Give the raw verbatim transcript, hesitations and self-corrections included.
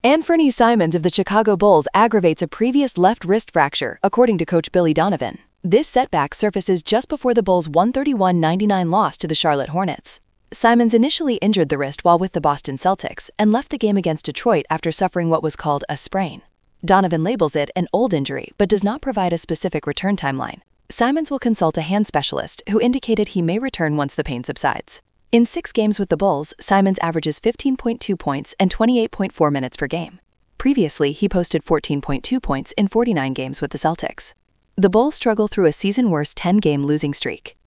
Anfernee Simons of the Chicago Bulls aggravates a previous left wrist fracture, according to coach Billy Donovan. This setback surfaces just before the Bulls' one thirty-one ninety-nine loss to the Charlotte Hornets. Simons initially injured the wrist while with the Boston Celtics and left the game against Detroit after suffering what was called a sprain. Donovan labels it an old injury but does not provide a specific return timeline. Simons will consult a hand specialist who indicated he may return once the pain subsides. In six games with the Bulls, Simons averages fifteen point two points and twenty-eight point four minutes per game. Previously, he posted fourteen point two points in forty-nine games with the Celtics. The Bulls struggle through a season-worst ten-game losing streak.